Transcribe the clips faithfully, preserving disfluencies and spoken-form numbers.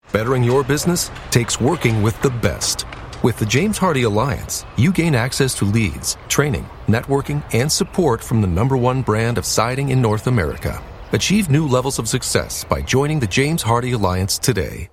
Bettering your business takes working with the best. With the James Hardie Alliance, you gain access to leads, training, networking, and support from the number one brand of siding in North America. Achieve new levels of success by joining the James Hardie Alliance today.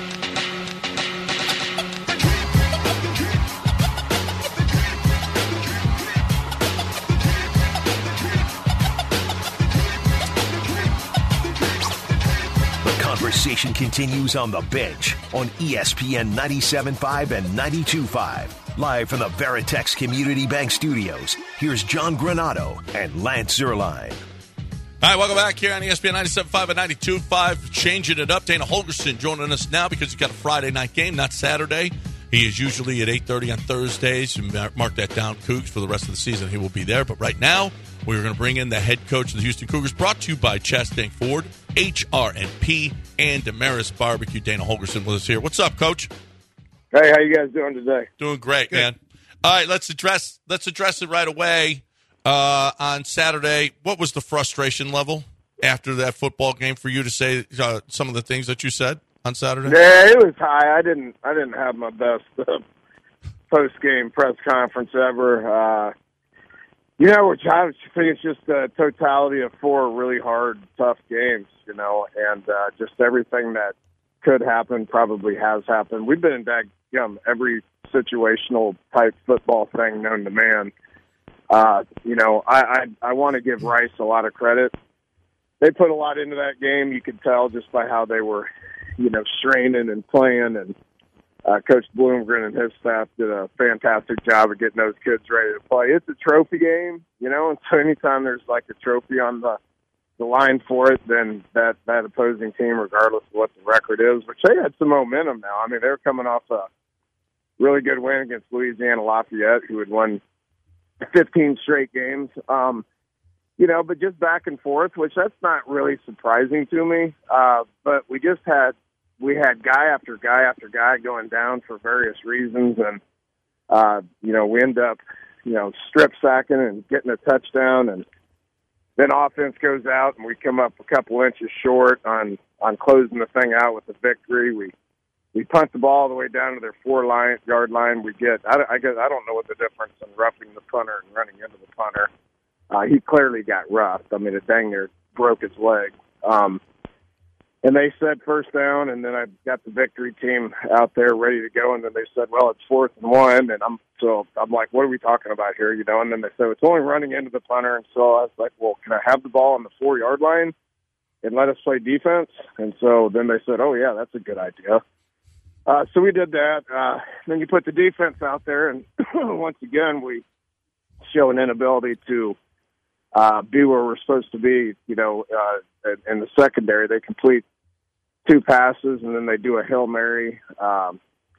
Conversation continues on the bench on E S P N ninety-seven point five and ninety-two point five. Live from the Veritex Community Bank Studios, here's John Granato and Lance Zierlein. All right, welcome back here on E S P N ninety-seven point five and ninety-two point five. Changing it up. Dana Holgorsen joining us now because he's got a Friday night game, not Saturday. He is usually at eight thirty on Thursdays. Mark that down, Cougs, for the rest of the season. He will be there. But right now, we're going to bring in the head coach of the Houston Cougars, brought to you by Chastang Ford, H R and P, and Damaris Barbecue. Dana Holgorsen with us here. What's up, Coach? Hey, how you guys doing today? Doing great, Good. man. All right, let's address let's address it right away. Uh, on Saturday, what was the frustration level after that football game for you to say uh, some of the things that you said on Saturday? Yeah, it was high. I didn't I didn't have my best uh, post game press conference ever. Uh, you know, which I think it's just the totality of four really hard, tough games. You know, and uh, just everything that could happen probably has happened. We've been in dadgum every situational type football thing known to man. Uh, you know, I, I, I want to give Rice a lot of credit. They put a lot into that game. You could tell just by how they were, you know, straining and playing. And uh, Coach Bloomgren and his staff did a fantastic job of getting those kids ready to play. It's a trophy game, you know, and so anytime there's like a trophy on the, the line for it, then that, that opposing team, regardless of what the record is, which they had some momentum now. I mean, they were coming off a really good win against Louisiana Lafayette, who had won fifteen straight games, um, you know, but just back and forth, which that's not really surprising to me. Uh, but we just had, we had guy after guy after guy going down for various reasons. And, uh, you know, we end up, you know, strip sacking and getting a touchdown, and then offense goes out and we come up a couple inches short on, on closing the thing out with a victory. We, We punt the ball all the way down to their four-yard line. We get, I, I guess, I don't know what the difference in roughing the punter and running into the punter. Uh, he clearly got roughed. I mean, it dang near broke his leg. Um, and they said first down, and then I got the victory team out there ready to go, and then they said, well, it's fourth and one, and I'm so I'm like, what are we talking about here? You know, and then they said it's only running into the punter, and so I was like, well, can I have the ball on the four-yard line and let us play defense? And so then they said, oh yeah, that's a good idea. Uh, so we did that. Uh, then you put the defense out there, and once again, we show an inability to uh, be where we're supposed to be. You know, uh, in the secondary, they complete two passes, and then they do a Hail Mary. Um,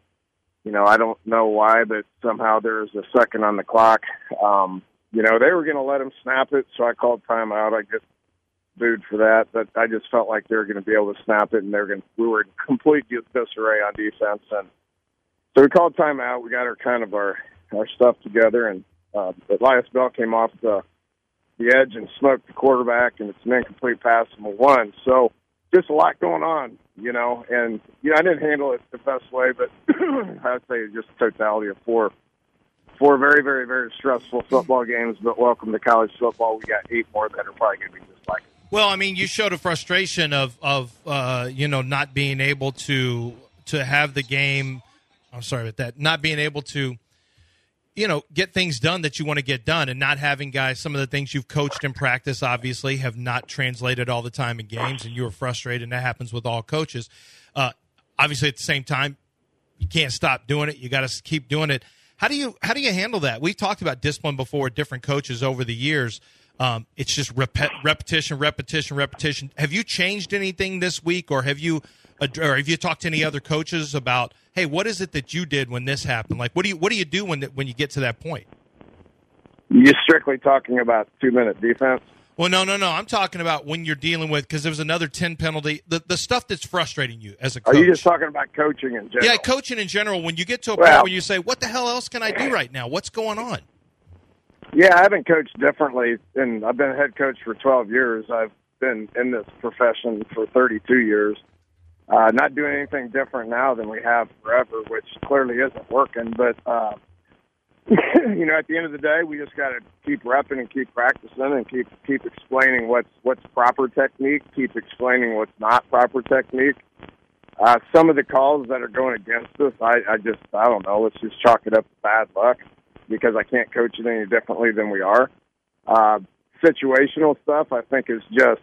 you know, I don't know why, but somehow there's a second on the clock. Um, you know, they were going to let them snap it, so I called timeout. I get booed for that, but I just felt like they were going to be able to snap it, and they're going. We were in complete disarray on defense, and so we called timeout. We got our kind of our our stuff together, and uh, Elias Bell came off the the edge and smoked the quarterback, and it's an incomplete pass, and we won. So just a lot going on, you know, and you know I didn't handle it the best way, but I'd say just the totality of four. Four very, very, very stressful football games, but welcome to college football. We got eight more that are probably going to be just like it. Well, I mean, you showed a frustration of, of uh, you know, not being able to to have the game. I'm sorry about that. Not being able to, you know, get things done that you want to get done, and not having guys. Some of the things you've coached in practice, obviously, have not translated all the time in games, and you were frustrated. And that happens with all coaches. Uh, obviously, at the same time, you can't stop doing it. You got to keep doing it. How do you how do you handle that? We've talked about discipline before, different coaches over the years. Um, it's just rep- repetition, repetition, repetition. Have you changed anything this week, or have you, or have you talked to any other coaches about, hey, what is it that you did when this happened? Like, what do you what do you do when when you get to that point? You're strictly talking about two minute defense. Well, no, no, no. I'm talking about when you're dealing with, because there was another ten penalty, the the stuff that's frustrating you as a coach. Are you just talking about coaching in general? Yeah, coaching in general. When you get to a well, point where you say, what the hell else can I do right now? What's going on? Yeah, I haven't coached differently, and I've been a head coach for twelve years. I've been in this profession for thirty-two years. uh, not doing anything different now than we have forever, which clearly isn't working. But, uh, you know, at the end of the day, we just got to keep repping and keep practicing and keep keep explaining what's what's proper technique, keep explaining what's not proper technique. Uh, some of the calls that are going against us, I, I just, I don't know, let's just chalk it up to bad luck because I can't coach it any differently than we are. Uh, situational stuff, I think, is just,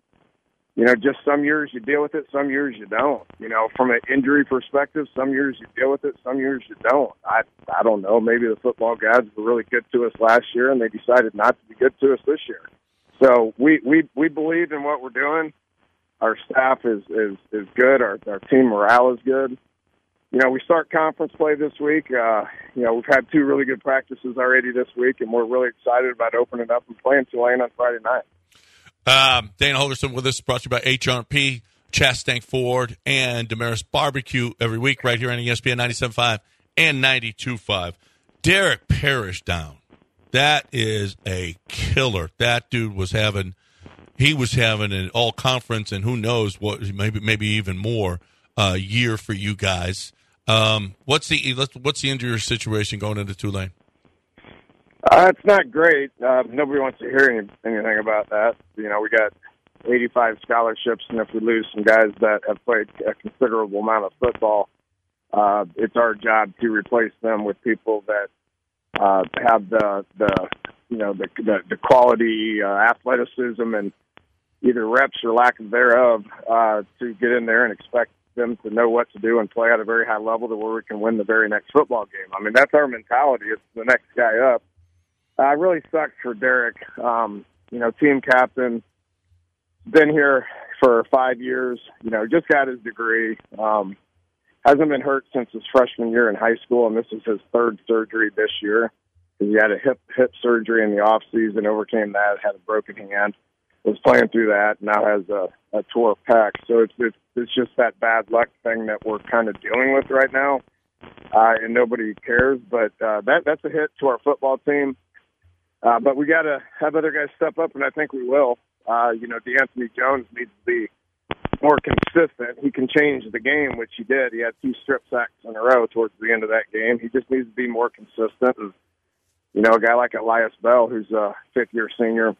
you know, just some years you deal with it, some years you don't. You know, from an injury perspective, some years you deal with it, some years you don't. I I don't know. Maybe the football guys were really good to us last year, and they decided not to be good to us this year. So we, we, we believe in what we're doing. Our staff is, is, is good. Our, our team morale is good. You know, we start conference play this week. Uh, you know, we've had two really good practices already this week, and we're really excited about opening up and playing Tulane on Friday night. Um, Dana Holgorsen with us, brought to you by H R P, Chastank Ford, and Damaris Barbecue every week right here on E S P N ninety-seven point five and ninety-two point five. Derek Parrish down. That is a killer. That dude was having he was having an all conference and who knows what maybe maybe even more uh, year for you guys. Um, what's the what's the injury situation going into Tulane? Uh, it's not great. Uh, nobody wants to hear any, anything about that. You know, we got eighty-five scholarships, and if we lose some guys that have played a considerable amount of football, uh, it's our job to replace them with people that uh, have the the you know the the, the quality uh, athleticism and either reps or lack thereof uh, to get in there and expect them to know what to do and play at a very high level to where we can win the very next football game. I mean, that's our mentality. It's the next guy up. Uh, it really sucks for Derek. Um, you know, team captain, been here for five years. You know, just got his degree. Um, hasn't been hurt since his freshman year in high school, and this is his third surgery this year. He had a hip hip surgery in the off season, overcame that, had a broken hand, was playing through that, now has a, a tore pec. So it's, it's it's just that bad luck thing that we're kind of dealing with right now, uh, and nobody cares. But uh, that that's a hit to our football team. Uh, but we got to have other guys step up, and I think we will. Uh, you know, DeAnthony Jones needs to be more consistent. He can change the game, which he did. He had two strip sacks in a row towards the end of that game. He just needs to be more consistent. And, you know, a guy like Elias Bell, who's a fifth-year senior,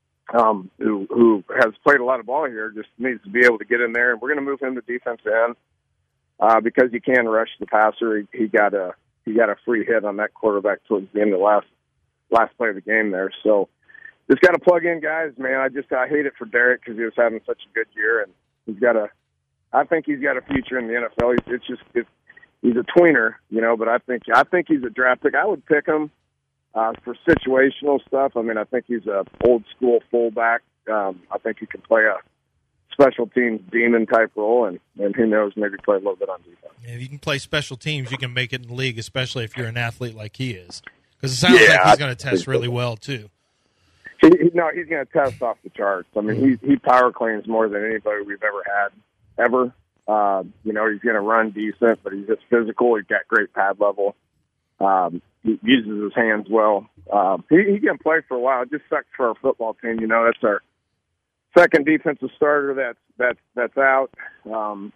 um, who who has played a lot of ball here, just needs to be able to get in there. And we're going to move him to defensive end uh, because he can rush the passer. He, he got a he got a free hit on that quarterback towards the end of the last last play of the game there. So just got to plug in guys, man. I just I hate it for Derek because he was having such a good year, and he's got a. I think he's got a future in the N F L. He's, it's just it's, he's a tweener, you know. But I think I think he's a draft pick. I would pick him uh, for situational stuff. I mean, I think he's a old school fullback. Um, I think he can play a special teams demon type role, and, and who knows, maybe play a little bit on defense. If you can play special teams, you can make it in the league, especially if you're an athlete like he is. Because it sounds yeah, like he's going to test really well, too. He, he, no, he's going to test off the charts. I mean, he, he power cleans more than anybody we've ever had, ever. Uh, you know, he's going to run decent, but he's just physical. He's got great pad level. Um, he uses his hands well. Um, he, he can play for a while. It just sucks for our football team. You know, that's our second defensive starter that's, that's, that's out. Um,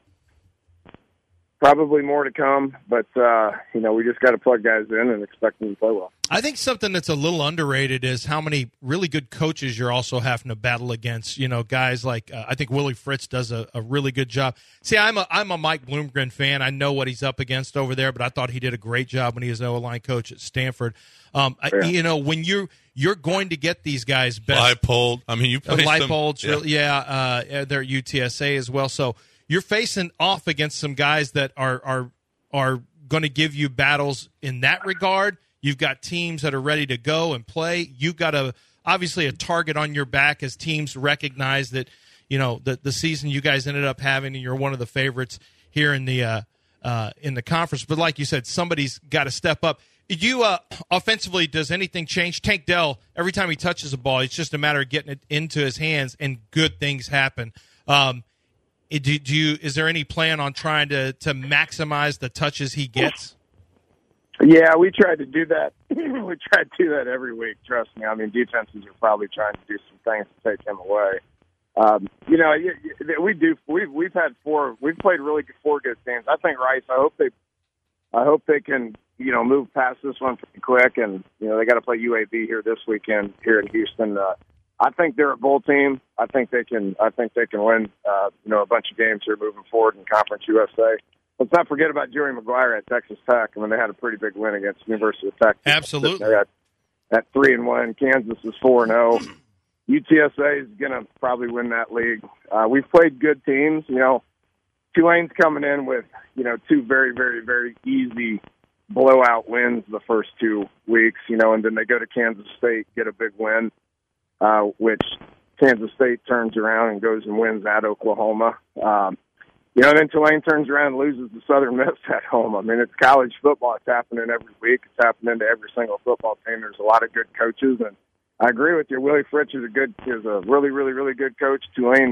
Probably more to come, but, uh, you know, we just got to plug guys in and expect them to play well. I think something that's a little underrated is how many really good coaches you're also having to battle against. You know, guys like uh, I think Willie Fritz does a, a really good job. See, I'm a I'm a Mike Bloomgren fan. I know what he's up against over there, but I thought he did a great job when he was an O-line coach at Stanford. Um, yeah. I, you know, when you you're going to get these guys best. Leipold. I mean, you play uh, some. Leipold, yeah, yeah uh, they're at U T S A as well. So you're facing off against some guys that are are are going to give you battles in that regard. You've got teams that are ready to go and play. You've got a obviously a target on your back as teams recognize that, you know, the the season you guys ended up having, and you're one of the favorites here in the uh, uh, in the conference. But like you said, somebody's got to step up. You uh, offensively, does anything change? Tank Dell, every time he touches a ball, it's just a matter of getting it into his hands, and good things happen. Um, Do, do you? Is there any plan on trying to, to maximize the touches he gets? Yeah, we tried to do that. we try to do that every week. Trust me. I mean, defenses are probably trying to do some things to take him away. Um, you know, you, you, we do. We've we've had four. We've played really good, four good teams. I think Rice. I hope they. I hope they can, you know, move past this one pretty quick. And you know, they got to play U A B here this weekend here in Houston. Uh, I think they're a bowl team. I think they can. I think they can win. Uh, you know, a bunch of games here moving forward in Conference U S A. Let's not forget about Joey McGuire at Texas Tech. I mean, they had a pretty big win against University of Texas. Absolutely. They're at, at three and one. Kansas is four and zero. U T S A is going to probably win that league. Uh, we've played good teams. You know, Tulane's coming in with, you know, two very, very, very easy blowout wins the first two weeks, you know, and then they go to Kansas State, get a big win, uh, which Kansas State turns around and goes and wins at Oklahoma. Um, you know, and then Tulane turns around and loses to Southern Miss at home. I mean, it's college football. It's happening every week. It's happening to every single football team. There's a lot of good coaches, and I agree with you. Willie Fritz is a good, is a really, really, really good coach. Tulane's,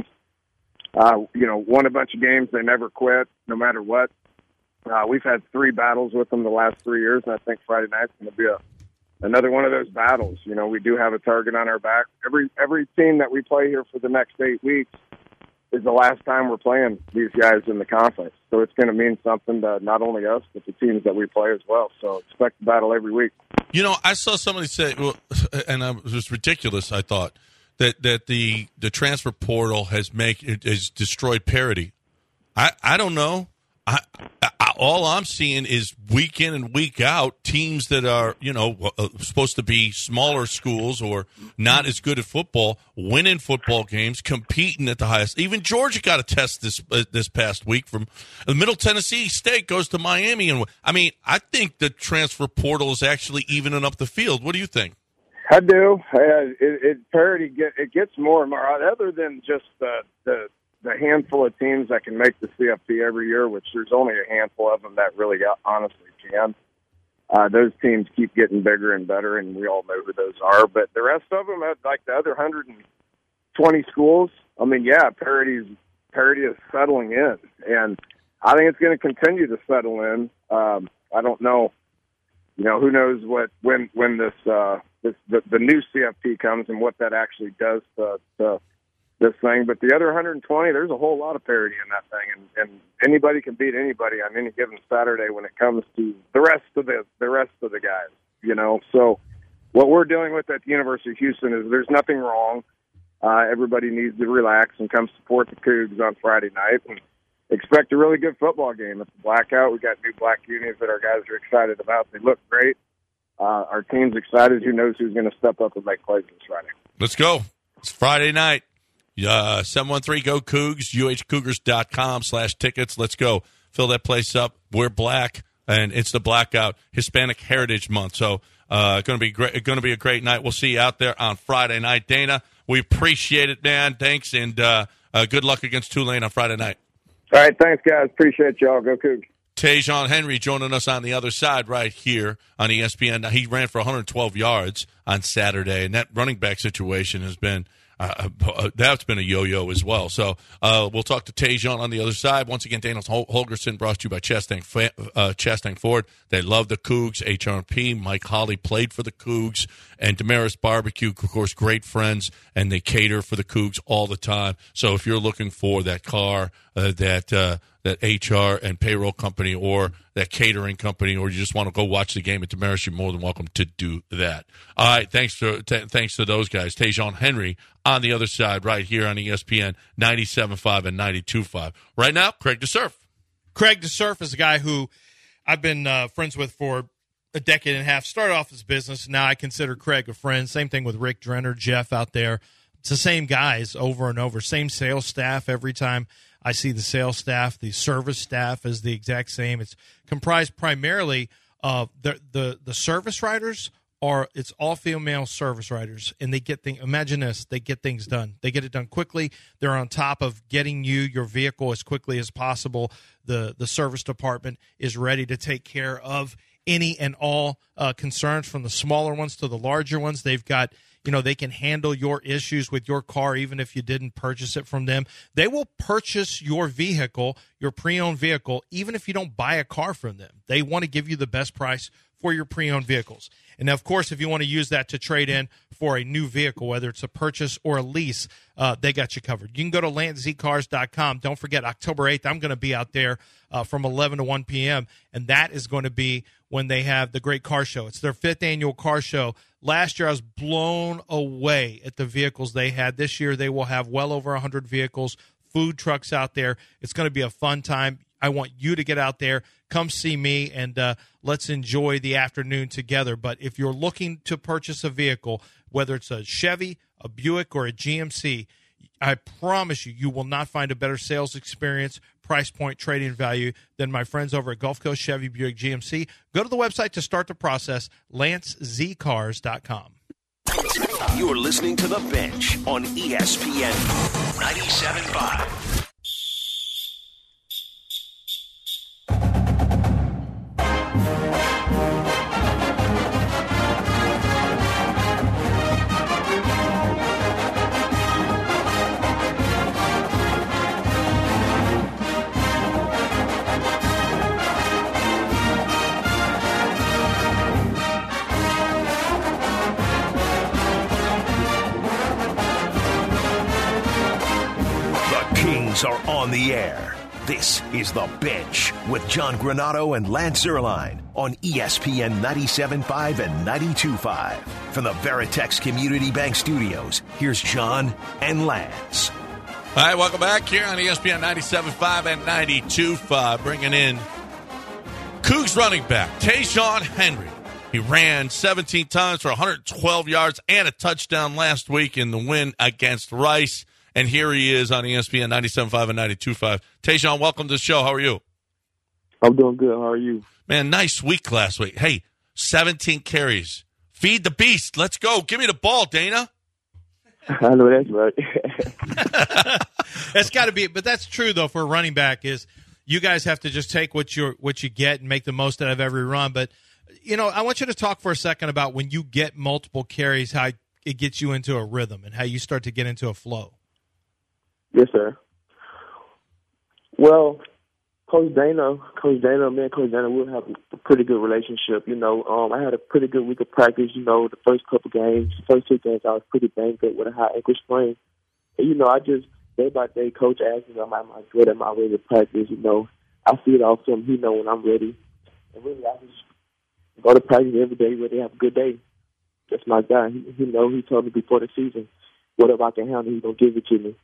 uh, you know, won a bunch of games. They never quit, no matter what. Uh, we've had three battles with them the last three years, and I think Friday night's going to be a another one of those battles. You know, we do have a target on our back. Every every team that we play here for the next eight weeks is the last time we're playing these guys in the conference. So it's going to mean something to not only us, but the teams that we play as well. So expect a battle every week. You know, I saw somebody say, well, and it was ridiculous, I thought, that, that the, the transfer portal has make it has destroyed parity. I, I don't know. I, I, all I'm seeing is week in and week out teams that are, you know, uh, supposed to be smaller schools or not as good at football, winning football games, competing at the highest. Even Georgia got a test this uh, this past week from uh, Middle Tennessee State goes to Miami, and I mean, I think the transfer portal is actually evening up the field. What do you think? I do. Uh, it, it parity get it gets more and more. Other than just the the. the handful of teams that can make the C F P every year, which there's only a handful of them that really honestly can. Uh, those teams keep getting bigger and better, and we all know who those are. But the rest of them, like the other one hundred twenty schools, I mean, yeah, parity is, parity is settling in. And I think it's going to continue to settle in. Um, I don't know, you know, who knows what when when this, uh, this the, the new C F P comes and what that actually does to, to this thing, but the other one hundred twenty, there's a whole lot of parity in that thing, and, and anybody can beat anybody on any given Saturday when it comes to the rest of the the rest of the guys, you know. So what we're dealing with at the University of Houston is there's nothing wrong. Uh, everybody needs to relax and come support the Cougs on Friday night and expect a really good football game. It's a blackout. We got new black unis that our guys are excited about. They look great. Uh, our team's excited. Who knows who's going to step up and make plays this Friday? Let's go. It's Friday night. Uh, seven one three, go Cougs, U H Cougars dot com slash tickets. Let's go. Fill that place up. We're black, and it's the Blackout Hispanic Heritage Month. So uh, going to be great. Going to be a great night. We'll see you out there on Friday night. Dana, we appreciate it, man. Thanks, and uh, uh, good luck against Tulane on Friday night. All right, thanks, guys. Appreciate y'all. Go Cougs. Tajon Henry joining us on the other side right here on E S P N. Now, he ran for one hundred twelve yards on Saturday, and that running back situation has been Uh, uh, that's been a yo-yo as well. So uh, we'll talk to Tajon on the other side. Once again, Daniel Hol- Holgerson brought to you by Chastang, uh, Chastang Ford. They love the Cougs. H R P, Mike Holly played for the Cougs. And Damaris Barbecue, of course, great friends, and they cater for the Cougs all the time. So if you're looking for that car, uh, that uh, that H R and payroll company or that catering company, or you just want to go watch the game at Damaris, you're more than welcome to do that. All right, thanks to, t- thanks to those guys. Tajon Henry on the other side right here on E S P N ninety-seven point five and ninety-two point five. Right now, Craig DeSurf. Craig DeSurf is a guy who I've been uh, friends with for a decade and a half. Started off as business. Now I consider Craig a friend. Same thing with Rick Drenner, Jeff out there. It's the same guys over and over. Same sales staff every time I see the sales staff. The service staff is the exact same. It's comprised primarily of the the, the service writers. Or it's all female service writers, and they get things. Imagine this: they get things done. They get it done quickly. They're on top of getting you your vehicle as quickly as possible. The the service department is ready to take care of any and all uh, concerns, from the smaller ones to the larger ones. They've got, you know, they can handle your issues with your car even if you didn't purchase it from them. They will purchase your vehicle, your pre-owned vehicle, even if you don't buy a car from them. They want to give you the best price for your pre-owned vehicles. And, of course, if you want to use that to trade in for a new vehicle, whether it's a purchase or a lease, uh, they got you covered. You can go to lance z cars dot com. Don't forget, October eighth, I'm going to be out there uh, from eleven to one p.m., and that is going to be when they have the great car show. It's their fifth annual car show. Last year, I was blown away at the vehicles they had. This year, they will have well over one hundred vehicles, food trucks out there. It's going to be a fun time. I want you to get out there, come see me, and uh, let's enjoy the afternoon together. But if you're looking to purchase a vehicle, whether it's a Chevy, a Buick, or a G M C, I promise you, you will not find a better sales experience, price point, trading value than my friends over at Gulf Coast Chevy, Buick, G M C. Go to the website to start the process, lance z cars dot com. You're listening to The Bench on E S P N ninety-seven point five. Are on the air. This is The Bench with John Granato and Lance Zierlein on E S P N ninety-seven point five and ninety-two point five. From the Veritex Community Bank Studios, here's John and Lance. All right, welcome back here on E S P N ninety-seven point five and ninety-two point five. Bringing in Cougs running back Tajon Henry. He ran seventeen times for one hundred twelve yards and a touchdown last week in the win against Rice. And here he is on E S P N ninety-seven point five and ninety-two point five. Tajon, welcome to the show. How are you? I'm doing good. How are you? Man, nice week last week. Hey, seventeen carries. Feed the beast. Let's go. Give me the ball, Dana. I know that's right. That's got to be, but that's true though for a running back. Is you guys have to just take what you what you get and make the most out of every run. But you know, I want you to talk for a second about when you get multiple carries, how it gets you into a rhythm and how you start to get into a flow. Yes, sir. Well, Coach Dana, Coach Dana, me and Coach Dana, we'll have a pretty good relationship. You know, um, I had a pretty good week of practice. You know, the first couple games, first two games, I was pretty banged up with a high ankle sprain. And, you know, I just, day by day, Coach asks me, am I good at my way to practice? You know, I see it off to him. He know when I'm ready. And really, I just go to practice every day, ready to have a good day. That's my guy. He, he know, he told me before the season, whatever I can handle, he's going to give it to me.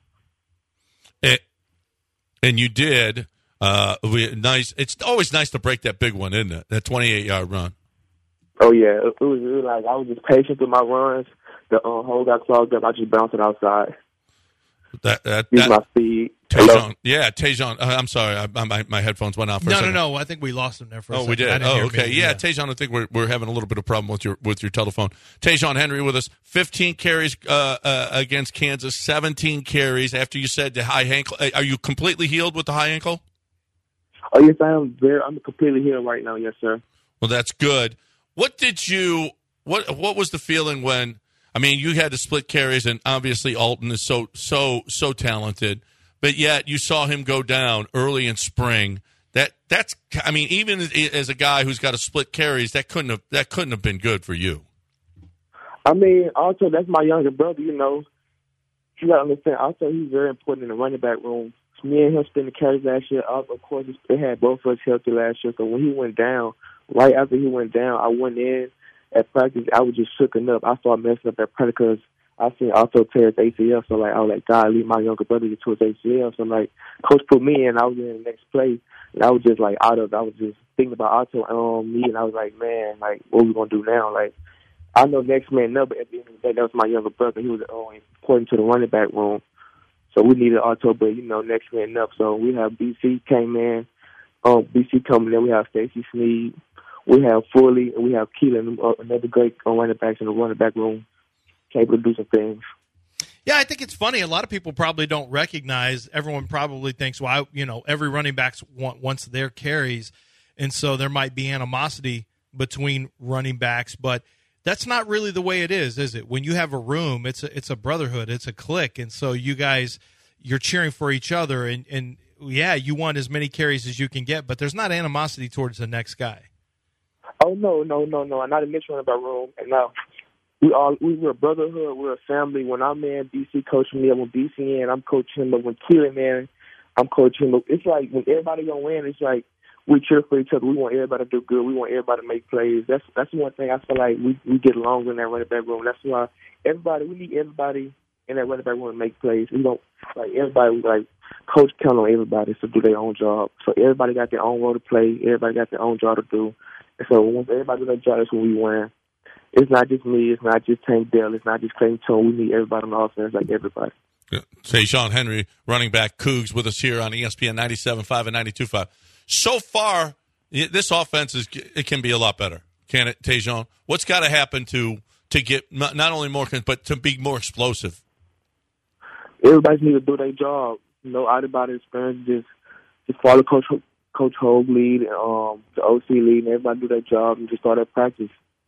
It, and you did. Uh, we, nice. It's always nice to break that big one, isn't it? That twenty-eight yard run. Oh yeah, it was, it was like I was just patient with my runs. The uh, hole got clogged up. I just bounced it outside. That that, Use that my speed. Tajon, yeah, Tajon. Uh, I'm sorry, I, my my headphones went out for no, a second. No, no, no. I think we lost him there for a oh, second. we did. Oh, okay. me. Yeah, yeah, Tajon, I think we're we're having a little bit of problem with your with your telephone. Tajon Henry with us. fifteen carries uh, uh, against Kansas. seventeen carries after you said the high ankle. Are you completely healed with the high ankle? Oh yes, I am. Very. I'm completely healed right now. Yes, sir. Well, that's good. What did you? What What was the feeling when? I mean, you had to split carries, and obviously Alton is so so so talented. But yet you saw him go down early in spring. That that's I mean, even as a guy who's got to split carries, that couldn't have that couldn't have been good for you. I mean, also that's my younger brother. You know, you got to understand. Also, he's very important in the running back room. Me and him spent the carries last year. Of course, they had both of us healthy last year. So when he went down, right after he went down, I went in at practice. I was just shooken up. I started messing up at practice because I seen Otto tear his A C L, so like I was like, God, leave my younger brother to his A C L. So I'm like, Coach put me in. I was in the next play, and I was just like out of. I was just thinking about Otto and um, me, and I was like, man, like what are we gonna do now? Like I know next man up, but at the end of the day, that was my younger brother. He was uh, important to the running back room, so we needed Otto, but you know, next man up. So we have B C came in, um, B C coming in. We have Stacey Sneed, we have Foley, and we have Keelan, uh, another great uh, running backs in the running back room. Able to do some things. Yeah, I think it's funny. A lot of people probably don't recognize. Everyone probably thinks, well, I, you know, every running back want, wants their carries, and so there might be animosity between running backs. But that's not really the way it is, is it? When you have a room, it's a, it's a brotherhood, it's a clique, and so you guys, you're cheering for each other, and, and yeah, you want as many carries as you can get, but there's not animosity towards the next guy. Oh no, no, no, no! I'm not in this running back room. And now we all we were a brotherhood. We're a family. When I'm in, B C coaching me. When B C in, I'm coaching him. But when Keelan in, I'm coaching him. It's like when everybody gonna win, it's like we cheer for each other. We want everybody to do good. We want everybody to make plays. That's that's one thing I feel like we we get along in that running back room. That's why everybody we need everybody in that running back room to make plays. We don't like everybody like coach count on everybody to do their own job. So everybody got their own role to play. Everybody got their own job to do. And so once everybody do their job, that's when we win. It's not just me. It's not just Tank Dell. It's not just Clayton Tone. We need everybody on the offense, like everybody. Tajon Henry, running back Cougs, with us here on E S P N ninety-seven point five and ninety-two point five. So far, this offense is it can be a lot better, can it, Tajon? What's got to happen to to get not, not only more, but to be more explosive? Everybody needs to do their job. You know, out about experience, just just follow Coach Coach Hogue lead, and um, the O C lead, and everybody do their job and just start at practice.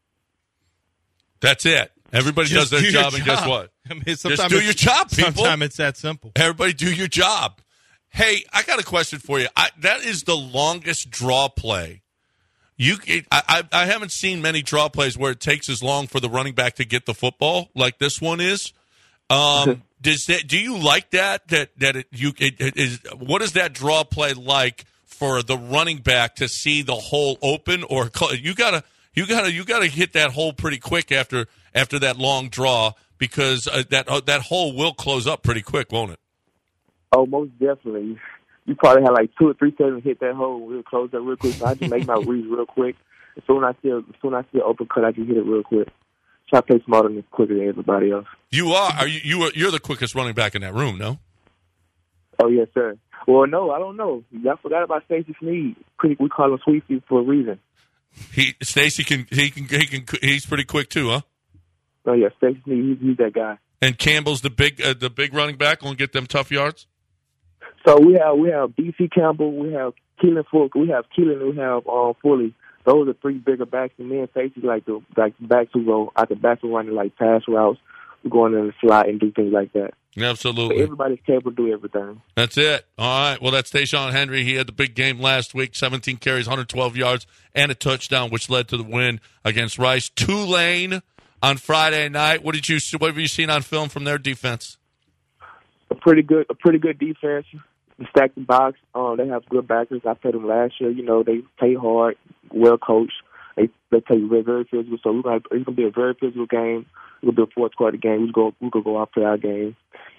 That's it. Everybody Just does their do job, your and job. guess what? I mean, Just do your job, people. Sometimes it's that simple. Everybody do your job. Hey, I got a question for you. I, that is the longest draw play. You, it, I, I haven't seen many draw plays where it takes as long for the running back to get the football like this one is. Um, does that? Do you like that? That that it, you it, it is. What is that draw play like for the running back to see the hole open, or you gotta you gotta you gotta hit that hole pretty quick after after that long draw, because uh, that uh, that hole will close up pretty quick, won't it? Oh, most definitely. You probably had like two or three seconds to hit that hole. We'll close that real quick. So I just make my reads real quick. As soon as I see, as soon as I see an open cut, I just hit it real quick. Try to play smarter and quicker than everybody else. You are. Are you? You are. You're the quickest running back in that room, no? Oh yes, sir. Well, no, I don't know. Y'all forgot about Stacey Sneed. Pretty, we call him Sweetie for a reason. He Stacey can he can he can he's pretty quick too, huh? Oh yeah, Stacey Sneed. He's, he's that guy. And Campbell's the big uh, the big running back. Will get them tough yards. So we have we have B C Campbell, we have Keelan Fulk, we have Keelan, we have um, Fully. Those are three bigger backs, and me and Stacey like the like backs who go out the back who running like pass routes, we're going in the slot and do things like that. Absolutely. But everybody's capable to do everything. That's it. All right. Well, that's Tajon Henry. He had the big game last week, seventeen carries, one hundred twelve yards, and a touchdown, which led to the win against Rice. Tulane on Friday night. What did you what have you seen on film from their defense? A pretty good, a pretty good defense. They stack the box. Um, they have good backers. I played them last year. You know, they play hard, well coached. They they play very very physical. So we're gonna, it's gonna be a very physical game. It's gonna be a fourth quarter game. We go we gonna go out play our game.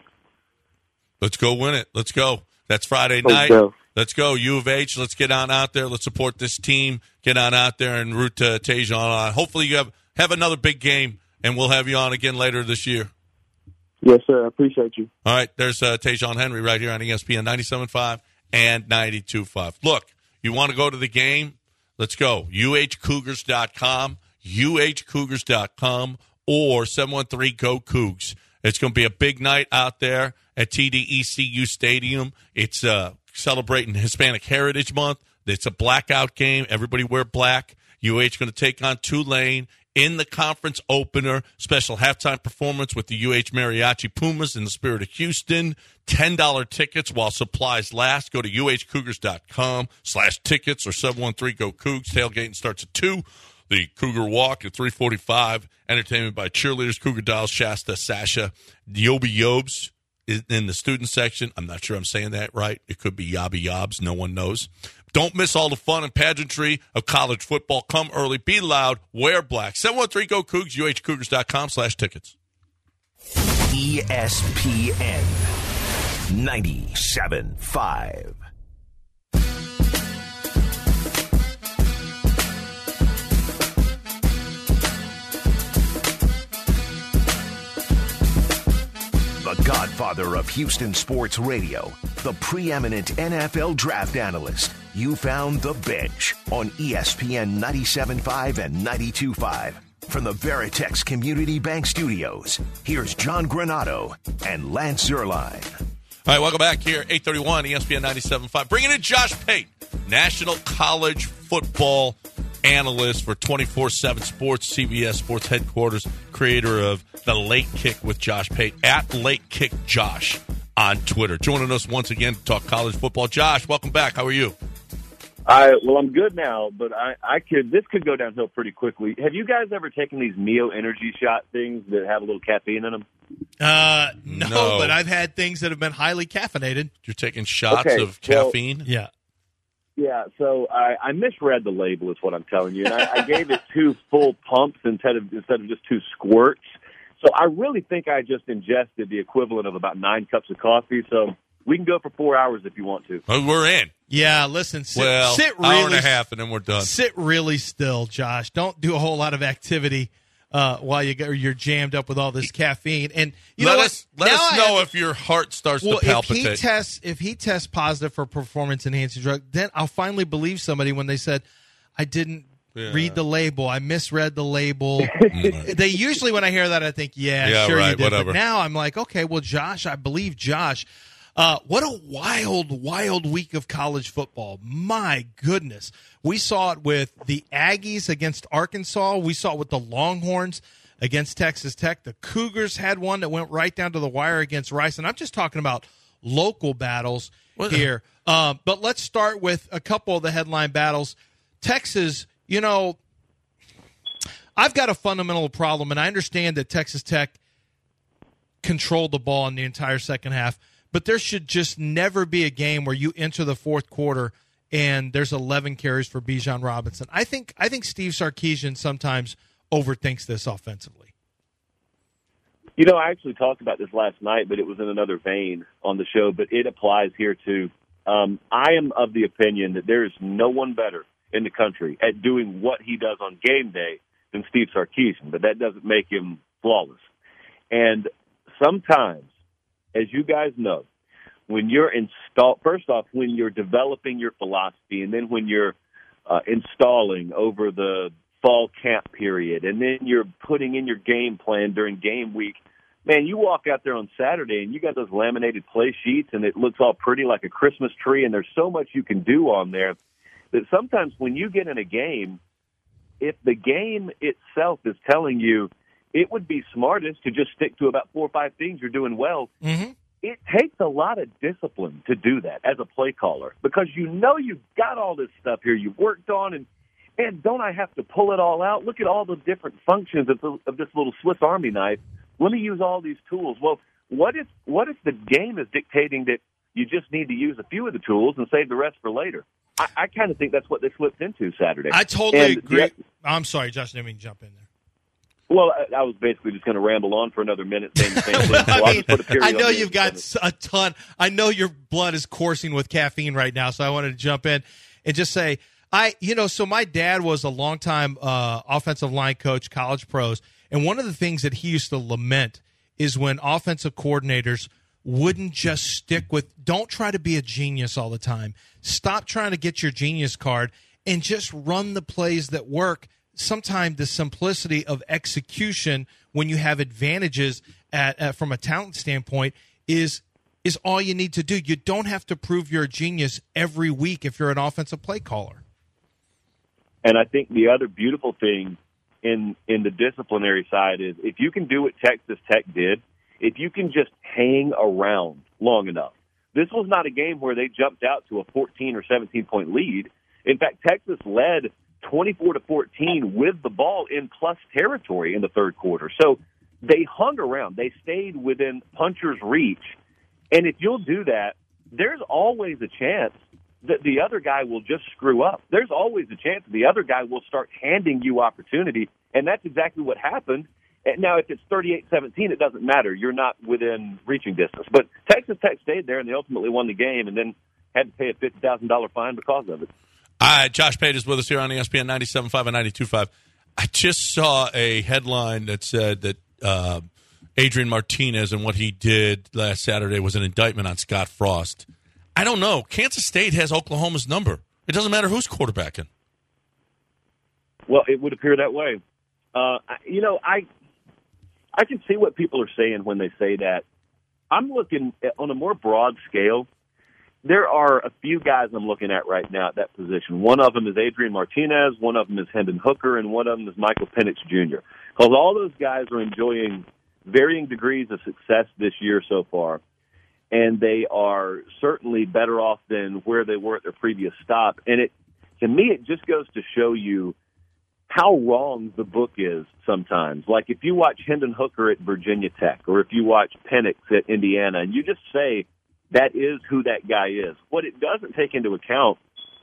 Let's go win it. Let's go. That's Friday Let's night. go. Let's go. U of H. Let's get on out there. Let's support this team. Get on out there and root uh, Tajon on. Hopefully you have have another big game, and we'll have you on again later this year. Yes, sir. I appreciate you. All right, there's uh, Tajon Henry right here on E S P N ninety-seven point five and ninety-two point five. Look, you want to go to the game? Let's go. U H Cougars dot com, U H Cougars dot com, or seven one three, G O, Cougs. It's going to be a big night out there at T D E C U Stadium. It's uh, celebrating Hispanic Heritage Month. It's a blackout game. Everybody wear black. U H going to take on Tulane in the conference opener. Special halftime performance with the U H Mariachi Pumas in the spirit of Houston. ten dollars tickets while supplies last. Go to U H Cougars dot com slash tickets or seven one three, G O, Cougs. Tailgating starts at two. The Cougar Walk at three forty-five. Entertainment by cheerleaders, Cougar Dolls, Shasta, Sasha, Yobi Yobs in the student section. I'm not sure I'm saying that right. It could be Yobby Yobs. No one knows. Don't miss all the fun and pageantry of college football. Come early, be loud, wear black. seven one three, G O, Cougs, U H Cougars dot com slash tickets. E S P N ninety-seven point five. The godfather of Houston sports radio, the preeminent N F L draft analyst. You found The Bench on E S P N ninety-seven point five and ninety-two point five. From the Veritex Community Bank Studios, here's John Granato and Lance Zierlein. All right, welcome back here, eight thirty-one, E S P N ninety-seven point five. Bringing in Josh Pate, National College Football Analyst for twenty-four seven Sports, C B S Sports Headquarters, creator of The Late Kick with Josh Pate, at Late Kick Josh on Twitter. Joining us once again to talk college football. Josh, welcome back. How are you? I well, I'm good now, but I, I could. This could go downhill pretty quickly. Have you guys ever taken these Mio Energy Shot things that have a little caffeine in them? Uh, no, No. but I've had things that have been highly caffeinated. You're taking shots Okay, of well- caffeine? Yeah. Yeah, so I, I misread the label, is what I'm telling you, and I, I gave it two full pumps instead of instead of just two squirts. So I really think I just ingested the equivalent of about nine cups of coffee. So we can go for four hours if you want to. Oh, we're in. Yeah, listen, sit, Well, sit really, hour and a half, and then we're done. sit really still, Josh. Don't do a whole lot of activity uh, while you get, you're jammed up with all this caffeine. And you let know us what? let Now us I know have- if your heart starts well, to if palpitate. he tests if he tests positive for performance enhancing drug, then I'll finally believe somebody when they said, "I didn't Yeah. read the label. I misread the label." They usually, when I hear that, I think, "Yeah, Yeah, sure right, you did." whatever. But now I'm like, "Okay, well, Josh, I believe Josh." Uh, what a wild, wild week of college football. My goodness. We saw it with the Aggies against Arkansas. We saw it with the Longhorns against Texas Tech. The Cougars had one that went right down to the wire against Rice. And I'm just talking about local battles What- here. Uh, but let's start with a couple of the headline battles. Texas, you know, I've got a fundamental problem, and I understand that Texas Tech controlled the ball in the entire second half. But there should just never be a game where you enter the fourth quarter and there's eleven carries for Bijan Robinson. I think I think Steve Sarkisian sometimes overthinks this offensively. You know, I actually talked about this last night, but it was in another vein on the show, but it applies here too. Um, I am of the opinion that there is no one better in the country at doing what he does on game day than Steve Sarkisian, but that doesn't make him flawless. And sometimes, as you guys know, when you're install, first off, when you're developing your philosophy, and then when you're uh, installing over the fall camp period, and then you're putting in your game plan during game week, man, you walk out there on Saturday and you got those laminated play sheets, and it looks all pretty like a Christmas tree, and there's so much you can do on there that sometimes when you get in a game, if the game itself is telling you it would be smartest to just stick to about four or five things you're doing well, Mm-hmm. it takes a lot of discipline to do that as a play caller, because you know you've got all this stuff here you've worked on, and man, don't I have to pull it all out? Look at all the different functions of, the, of this little Swiss Army knife. Let me use all these tools. Well, what if what if the game is dictating that you just need to use a few of the tools and save the rest for later? I, I kind of think that's what they slipped into Saturday. I totally And agree. the- I'm sorry, Josh, I didn't mean to jump in there. Well, I, I was basically just going to ramble on for another minute saying the same thing. So I'll I, mean, just put a period I know on the you've end got of it. s- a ton. I know your blood is coursing with caffeine right now, so I wanted to jump in and just say, I, you know, so my dad was a longtime uh, offensive line coach, college pros, and one of the things that he used to lament is when offensive coordinators wouldn't just stick with, don't try to be a genius all the time. Stop trying to get your genius card and just run the plays that work. Sometimes the simplicity of execution when you have advantages at, at from a talent standpoint is is all you need to do. You don't have to prove you're a genius every week if you're an offensive play caller. And I think the other beautiful thing in in the disciplinary side is if you can do what Texas Tech did, if you can just hang around long enough. This was not a game where they jumped out to a fourteen or seventeen point lead. In fact, Texas led twenty-four to fourteen with the ball in plus territory in the third quarter. So they hung around. They stayed within puncher's reach. And if you'll do that, there's always a chance that the other guy will just screw up. There's always a chance that the other guy will start handing you opportunity, and that's exactly what happened. And now, if it's thirty-eight seventeen, it doesn't matter. You're not within reaching distance. But Texas Tech stayed there, and they ultimately won the game and then had to pay a fifty thousand dollars fine because of it. All right, Josh Pate is with us here on E S P N ninety-seven point five and ninety-two point five. I just saw a headline that said that uh, Adrian Martinez and what he did last Saturday was an indictment on Scott Frost. I don't know. Kansas State has Oklahoma's number. It doesn't matter who's quarterbacking. Well, it would appear that way. Uh, you know, I I can see what people are saying when they say that. I'm looking at, on a more broad scale. There are a few guys I'm looking at right now at that position. One of them is Adrian Martinez, one of them is Hendon Hooker, and one of them is Michael Penix Junior Because all those guys are enjoying varying degrees of success this year so far, and they are certainly better off than where they were at their previous stop. And it to me, it just goes to show you how wrong the book is sometimes. Like if you watch Hendon Hooker at Virginia Tech, or if you watch Penix at Indiana, and you just say that is who that guy is, what it doesn't take into account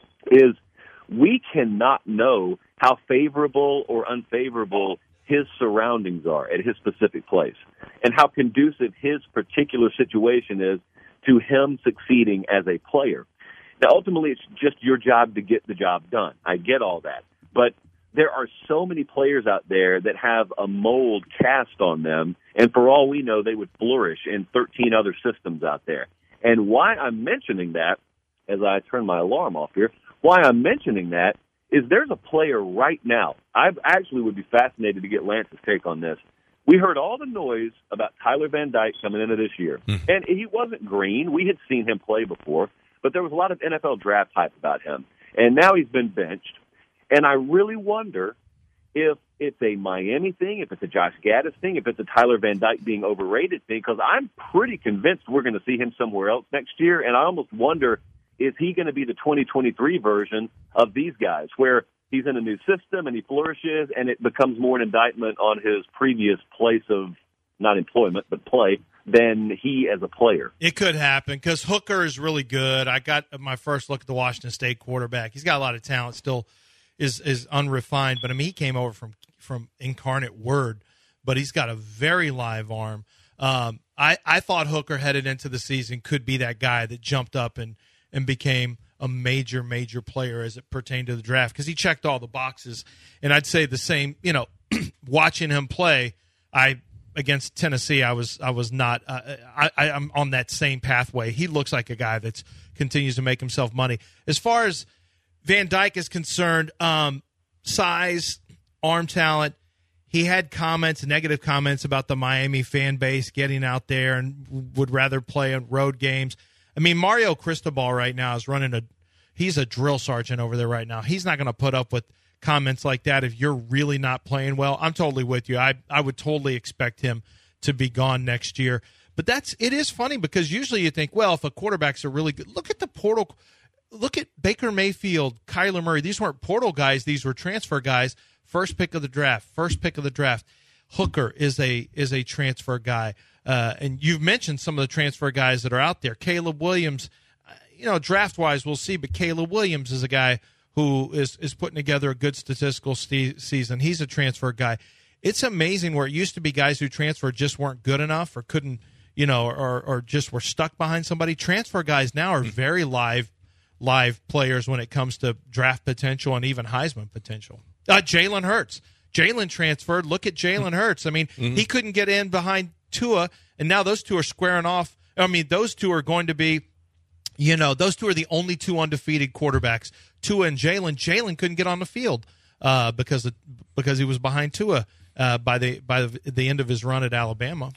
is we cannot know how favorable or unfavorable his surroundings are at his specific place, and how conducive his particular situation is to him succeeding as a player. Now, ultimately, it's just your job to get the job done. I get all that. But there are so many players out there that have a mold cast on them, and for all we know, they would flourish in thirteen other systems out there. And why I'm mentioning that, as I turn my alarm off here, why I'm mentioning that is there's a player right now. I actually would be fascinated to get Lance's take on this. We heard all the noise about Tyler Van Dyke coming into this year, mm. and he wasn't green. We had seen him play before, but there was a lot of N F L draft hype about him. And now he's been benched. And I really wonder if it's a Miami thing, if it's a Josh Gaddis thing, if it's a Tyler Van Dyke being overrated thing, because I'm pretty convinced we're going to see him somewhere else next year. And I almost wonder, is he going to be the twenty twenty-three version of these guys, where he's in a new system and he flourishes and it becomes more an indictment on his previous place of not employment, but play, than he as a player? It could happen because Hooker is really good. I got my first look at the Washington State quarterback. He's got a lot of talent, still is is unrefined, but I mean, he came over from from Incarnate Word, but he's got a very live arm. Um, I, I thought Hooker headed into the season could be that guy that jumped up and, and became a major, major player as it pertained to the draft, because he checked all the boxes. And I'd say the same, you know, watching him play, I against Tennessee, I was I was not uh, I, I I'm on that same pathway. He looks like a guy that continues to make himself money. As far as Van Dyke is concerned, um, size, arm talent. He had comments, negative comments about the Miami fan base getting out there and would rather play on road games. I mean, Mario Cristobal right now is running a – he's a drill sergeant over there right now. He's not going to put up with comments like that if you're really not playing well. I'm totally with you. I I would totally expect him to be gone next year. But that's it is funny because usually you think, well, if a quarterback's a really good – look at the portal – look at Baker Mayfield, Kyler Murray. These weren't portal guys. These were transfer guys. First pick of the draft. First pick of the draft. Hooker is a is a transfer guy. Uh, and you've mentioned some of the transfer guys that are out there. Caleb Williams, uh, you know, draft-wise we'll see, but Caleb Williams is a guy who is, is putting together a good statistical st- season. He's a transfer guy. It's amazing where it used to be guys who transferred just weren't good enough or couldn't, you know, or, or just were stuck behind somebody. Transfer guys now are very live live players when it comes to draft potential and even Heisman potential. Uh, Jalen Hurts. Jalen transferred. Look at Jalen Hurts. I mean, mm-hmm. he couldn't get in behind Tua, and now those two are squaring off. I mean, those two are going to be, you know, those two are the only two undefeated quarterbacks, Tua and Jalen. Jalen couldn't get on the field uh, because of, because he was behind Tua uh, by the by the, the end of his run at Alabama.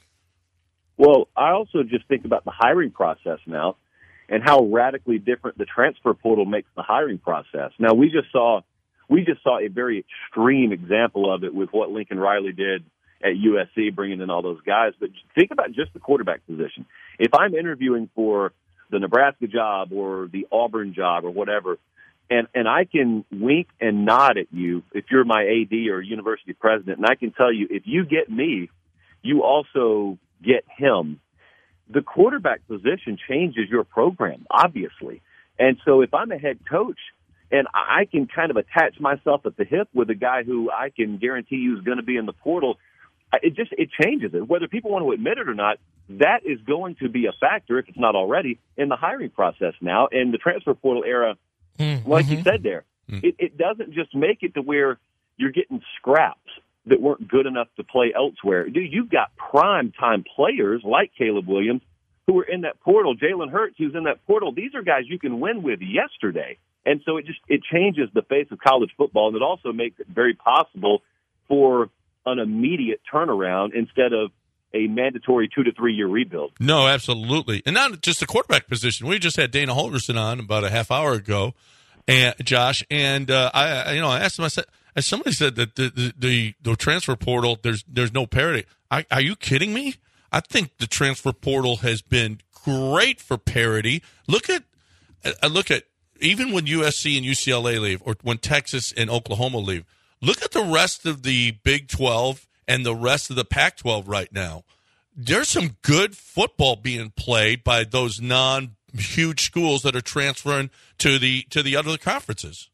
Well, I also just think about the hiring process now and how radically different the transfer portal makes the hiring process. Now, we just saw we just saw a very extreme example of it with what Lincoln Riley did at U S C, bringing in all those guys. But think about just the quarterback position. If I'm interviewing for the Nebraska job or the Auburn job or whatever, and, and I can wink and nod at you if you're my A D or university president, and I can tell you, if you get me, you also get him. The quarterback position changes your program, obviously. And so if I'm a head coach and I can kind of attach myself at the hip with a guy who I can guarantee you is going to be in the portal, it just it changes it. Whether people want to admit it or not, that is going to be a factor, if it's not already, in the hiring process now. And the transfer portal era, mm-hmm. like you said there, mm-hmm. it, it doesn't just make it to where you're getting scraps that weren't good enough to play elsewhere. Dude, you've got prime-time players like Caleb Williams who are in that portal. Jalen Hurts, who's in that portal. These are guys you can win with yesterday. And so it just it changes the face of college football, and it also makes it very possible for an immediate turnaround instead of a mandatory two to three year rebuild. No, absolutely. And not just the quarterback position. We just had Dana Holgorsen on about a half hour ago, and Josh, and uh, I, you know, I asked him. I said, as somebody said that the the, the, the transfer portal, there's there's no parity. I, are you kidding me? I think the transfer portal has been great for parity. Look at, I look at even when U S C and U C L A leave, or when Texas and Oklahoma leave, look at the rest of the Big twelve and the rest of the Pac twelve right now. There's some good football being played by those non-huge schools that are transferring to the to the other conferences.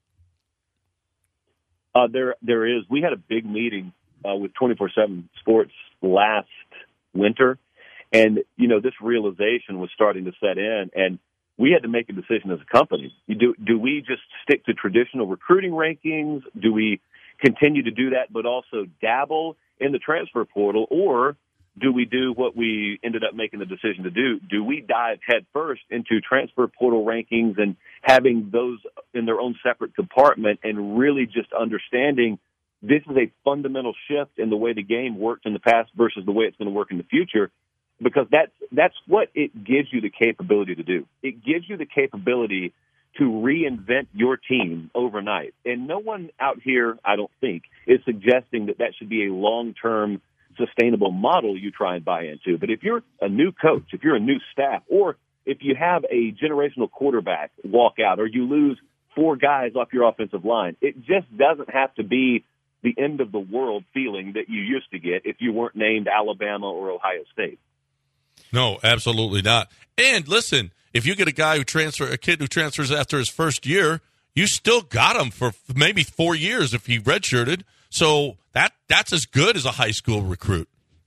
Uh, there, there is. We had a big meeting uh, with twenty-four seven Sports last winter, and you know this realization was starting to set in, and we had to make a decision as a company. Do do we just stick to traditional recruiting rankings? Do we continue to do that, but also dabble in the transfer portal, or do we do what we ended up making the decision to do? Do we dive headfirst into transfer portal rankings and having those in their own separate compartment and really just understanding this is a fundamental shift in the way the game worked in the past versus the way it's going to work in the future? Because that's, that's what it gives you the capability to do. It gives you the capability to reinvent your team overnight. And no one out here, I don't think, is suggesting that that should be a long-term sustainable model you try and buy into. But if you're a new coach, if you're a new staff, or if you have a generational quarterback walk out, or you lose four guys off your offensive line, it just doesn't have to be the end of the world feeling that you used to get if you weren't named Alabama or Ohio State. No, absolutely not. And listen, if you get a guy who transfer, a kid who transfers after his first year, you still got him for maybe four years if he redshirted. So that that's as good as a high school recruit.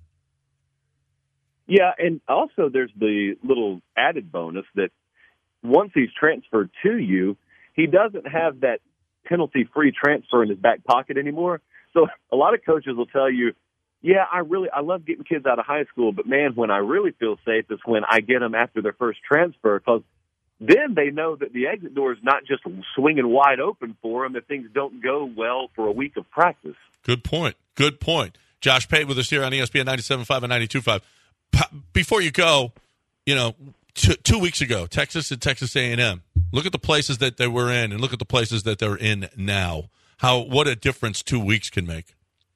Yeah, and also there's the little added bonus that once he's transferred to you, he doesn't have that penalty-free transfer in his back pocket anymore. So a lot of coaches will tell you, yeah, I really I love getting kids out of high school, but man, when I really feel safe is when I get them after their first transfer, because then they know that the exit door is not just swinging wide open for them if things don't go well for a week of practice. Good point. Good point. Josh Pate with us here on E S P N ninety-seven point five and ninety-two point five. Before you go, you know, two, two weeks ago, Texas and Texas A and M. Look at the places that they were in and look at the places that they're in now. How what a difference two weeks can make.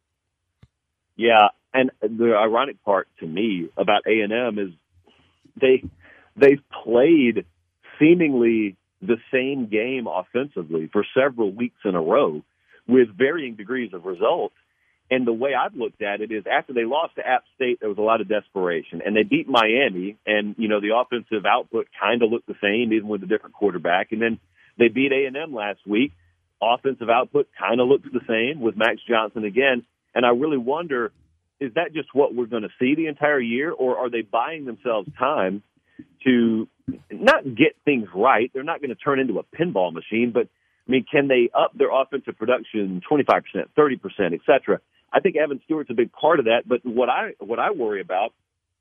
Yeah, and the ironic part to me about A and M is they they've played seemingly the same game offensively for several weeks in a row with varying degrees of results. And the way I've looked at it is after they lost to App State, there was a lot of desperation. And they beat Miami, and, you know, the offensive output kind of looked the same, even with a different quarterback. And then they beat A and M last week. Offensive output kind of looks the same with Max Johnson again. And I really wonder, is that just what we're going to see the entire year, or are they buying themselves time to not get things right? They're not going to turn into a pinball machine, but, I mean, can they up their offensive production twenty-five percent, thirty percent, et cetera? I think Evan Stewart's a big part of that, but what I what I worry about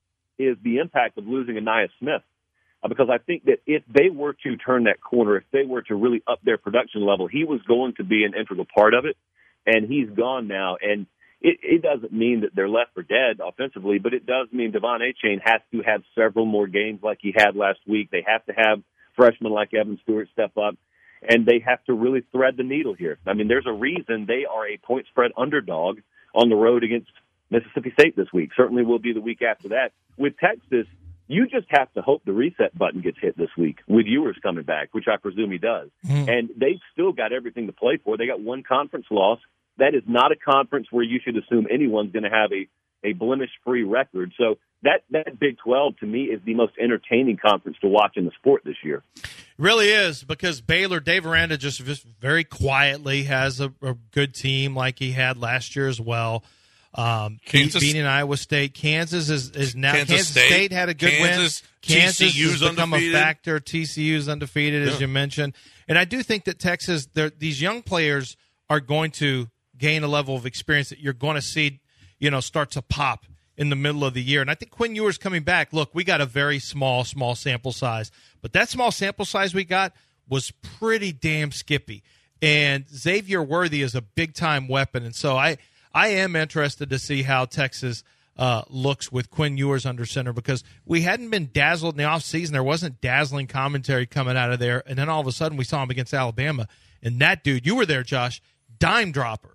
is the impact of losing Ainias Smith, uh, because I think that if they were to turn that corner, if they were to really up their production level, he was going to be an integral part of it, and he's gone now. And it, it doesn't mean that they're left for dead offensively, but it does mean Devon Achane has to have several more games like he had last week. They have to have freshmen like Evan Stewart step up, and they have to really thread the needle here. I mean, there's a reason they are a point spread underdog on the road against Mississippi State this week. Certainly will be the week after that. With Texas, you just have to hope the reset button gets hit this week with Ewers coming back, which I presume he does. Mm-hmm. And they've still got everything to play for. They got one conference loss. That is not a conference where you should assume anyone's going to have a, a blemish-free record. So that, that Big twelve, to me, is the most entertaining conference to watch in the sport this year. It really is, because Baylor, Dave Aranda just, just very quietly has a, a good team like he had last year as well. Um, Kansas, beating Iowa State. Kansas is, is now Kansas, Kansas State, State had a good Kansas, win. Kansas T C U's has become undefeated. a factor. T C U's undefeated, yeah. as you mentioned. And I do think that Texas, these young players are going to gain a level of experience that you're going to see, you know, start to pop in the middle of the year. And I think Quinn Ewers coming back, look, we got a very small, small sample size. But that small sample size we got was pretty damn skippy. And Xavier Worthy is a big-time weapon. And so I, I am interested to see how Texas uh, looks with Quinn Ewers under center, because we hadn't been dazzled in the offseason. There wasn't dazzling commentary coming out of there. And then all of a sudden we saw him against Alabama. And that dude, you were there, Josh, dime dropper.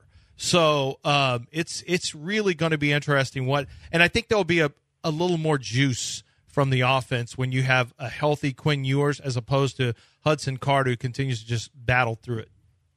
So um, it's it's really going to be interesting. What and I think there'll be a, a little more juice from the offense when you have a healthy Quinn Ewers as opposed to Hudson Card, who continues to just battle through it.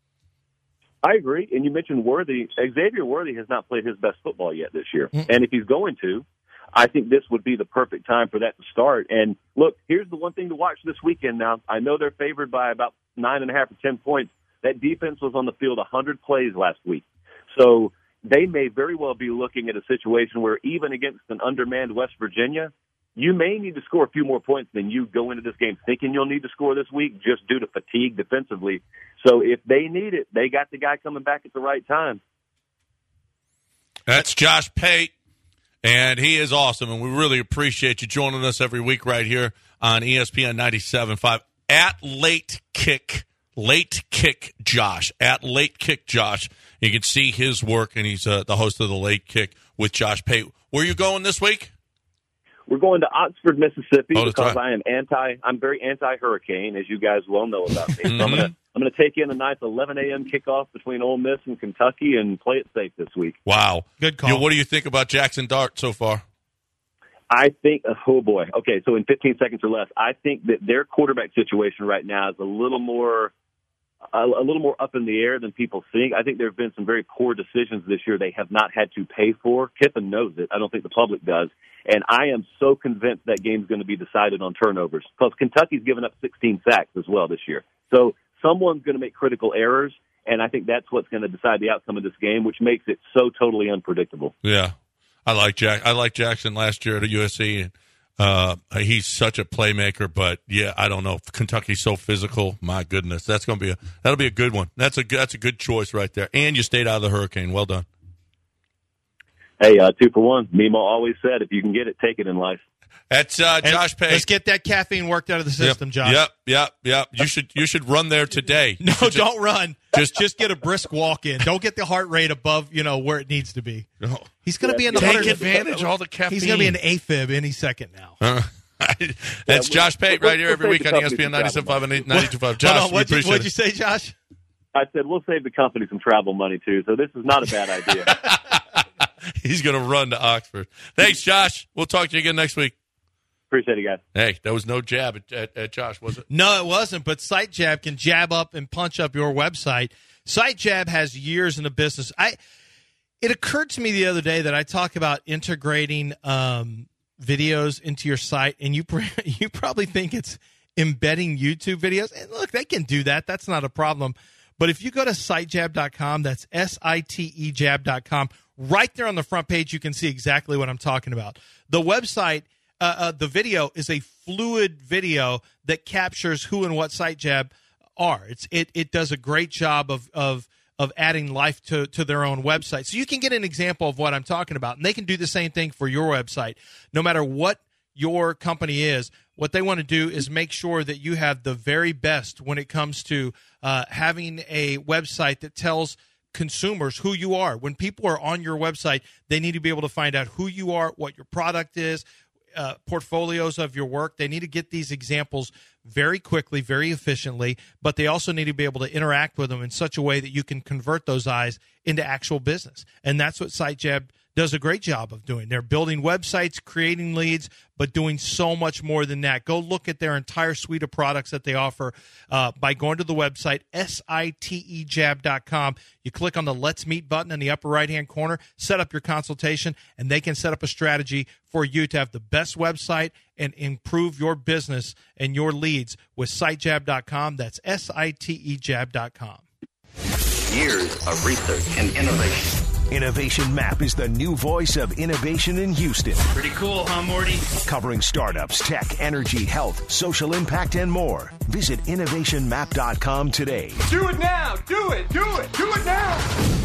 I agree. And you mentioned Worthy. Xavier Worthy has not played his best football yet this year. Mm-hmm. And if he's going to, I think this would be the perfect time for that to start. And look, here's the one thing to watch this weekend now. I know they're favored by about nine and a half or ten points. That defense was on the field one hundred plays last week. So they may very well be looking at a situation where even against an undermanned West Virginia, you may need to score a few more points than you go into this game thinking you'll need to score this week just due to fatigue defensively. So if they need it, they got the guy coming back at the right time. That's Josh Pate, and he is awesome, and we really appreciate you joining us every week right here on E S P N ninety-seven point five at Late Kick. Late Kick Josh, at Late Kick Josh. You can see his work, and he's uh, the host of the Late Kick with Josh Pate. Where are you going this week? We're going to Oxford, Mississippi, oh, because right. I am anti. I'm very anti-hurricane, as you guys well know about me. So mm-hmm. I'm going to I'm going to take in a nice eleven a.m. kickoff between Ole Miss and Kentucky and play it safe this week. Wow, good call. You know, what do you think about Jackson Dart so far? I think, oh boy, okay. So in fifteen seconds or less, I think that their quarterback situation right now is a little more. A, a little more up in the air than people think. I think there have been some very poor decisions this year they have not had to pay for. Kiffin knows it. I don't think the public does. And I am so convinced that game's going to be decided on turnovers because Kentucky's given up sixteen sacks as well this year. So someone's going to make critical errors, and I think that's what's going to decide the outcome of this game, which makes it so totally unpredictable. Yeah, I like Jack. I like Jackson last year at U S C. And Uh, he's such a playmaker, but yeah, I don't know. Kentucky's so physical. My goodness, that's gonna be a that'll be a good one. That's a that's a good choice right there. And you stayed out of the hurricane. Well done. Hey, uh, two for one. Mimo always said, if you can get it, take it in life. That's uh, Josh Pate. Let's get that caffeine worked out of the system, yep, Josh. Yep, yep, yep. You should you should run there today. No, just, don't run. Just just get a brisk walk in. Don't get the heart rate above you know where it needs to be. No. He's going to be in the take hundred, advantage of all the caffeine. He's going to be an AFib any second now. Uh, that's yeah, Josh Pate right here every week on E S P N ninety-seven point five and ninety-two point five. Josh, on, what'd, we you, appreciate what'd it. you say, Josh? I said we'll save the company some travel money too, so this is not a bad idea. He's going to run to Oxford. Thanks, Josh. We'll talk to you again next week. Appreciate it, guys. Hey, that was no jab at, at, at Josh, was it? No, it wasn't, but SiteJab can jab up and punch up your website. SiteJab has years in the business. I It occurred to me the other day that I talk about integrating um, videos into your site, and you you probably think it's embedding YouTube videos. And look, they can do that. That's not a problem. But if you go to site jab dot com, that's S I T E jab dot com, right there on the front page, you can see exactly what I'm talking about. The website, uh, uh, the video is a fluid video that captures who and what SiteJab are. It's it it does a great job of of of adding life to, to their own website. So you can get an example of what I'm talking about. And they can do the same thing for your website. No matter what your company is, what they want to do is make sure that you have the very best when it comes to uh, having a website that tells consumers who you are. When people are on your website, they need to be able to find out who you are, what your product is, uh, portfolios of your work. They need to get these examples very quickly, very efficiently, but they also need to be able to interact with them in such a way that you can convert those eyes into actual business. And that's what SiteJab does a great job of doing. They're building websites, creating leads, but doing so much more than that. Go look at their entire suite of products that they offer uh, by going to the website, site jab dot com. You click on the Let's Meet button in the upper right-hand corner, set up your consultation, and they can set up a strategy for you to have the best website and improve your business and your leads with site jab dot com. That's site jab dot com. Years of research and innovation. Innovation Map is the new voice of innovation in Houston. Pretty cool, huh, Morty? Covering startups, tech, energy, health, social impact, and more. Visit innovation map dot com today. Do it now! Do it! Do it! Do it now!